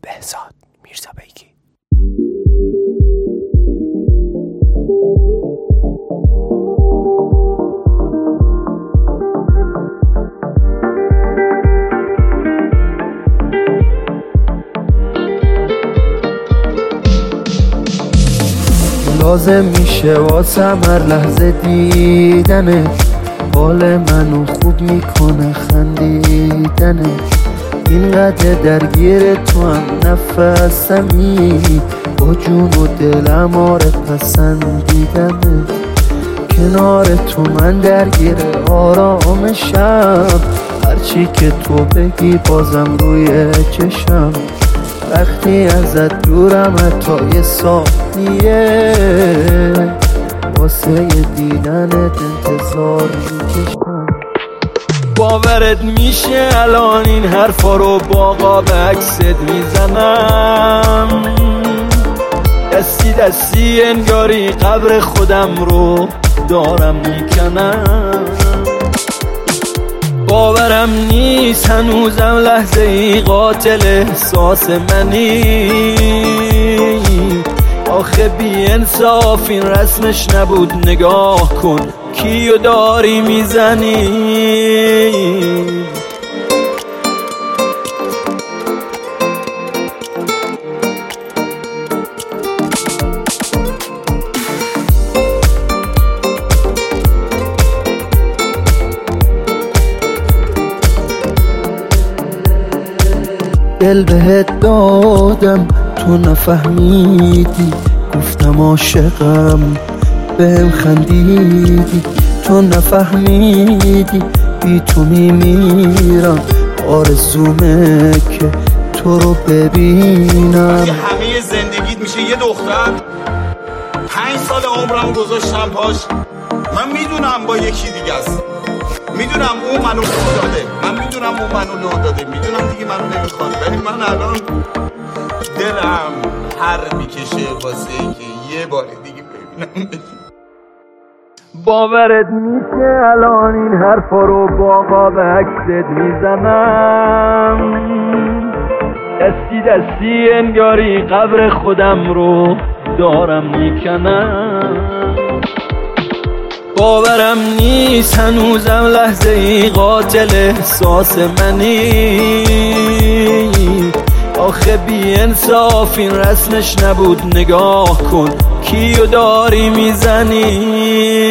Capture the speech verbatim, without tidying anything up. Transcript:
بهزاد میرزابیگی. لازم میشه واسم هر لحظه دیدنه، حال منو خوب میکنه خندیدنه. اینقدر درگیر تو هم نفسمی، با جون و دلم آره پسندیدنه. کنار تو من درگیر آرامشم، هرچی که تو بگی بازم روی چشم. وقتی ازت دورم حتی یه ثانیه، واسه دیدنت انتظار میکشم. باورت میشه الان این حرفا رو با قاب عکست میزنم، دستی دستی انگاری قبر خودم رو دارم میکنم. باورم نیست هنوزم لحظه ای قاتل احساس منی. آخه بی انصاف این رسمش نبود، نگاه کن کیو داری میزنی. دل بهت دادم تو نفهمیدی، گفتم عاشقم بهم خندیدی. تو نفهمیدی بی تو میمیرم، آرزومه که تو رو ببینم. همه زندگیت میشه یه دختر، پنج سال عمرم گذاشتم پاش. من میدونم با یکی دیگه است، میدونم اون منو لو داده، من میدونم اون منو لو داده، میدونم دیگه منو نمیخواد، ولی من الان دلم هر میکشه واسه که یه بار دیگه ببینم. باورت میشه الان این حرفا رو با قاب عکست میزنم، دستی دستی انگاری قبر خودم رو دارم میکنم. باورم نیست هنوزم لحظه ای قاتل احساس منی. آخه بی انصاف این رسمش نبود، نگاه کن کیو داری میزنی.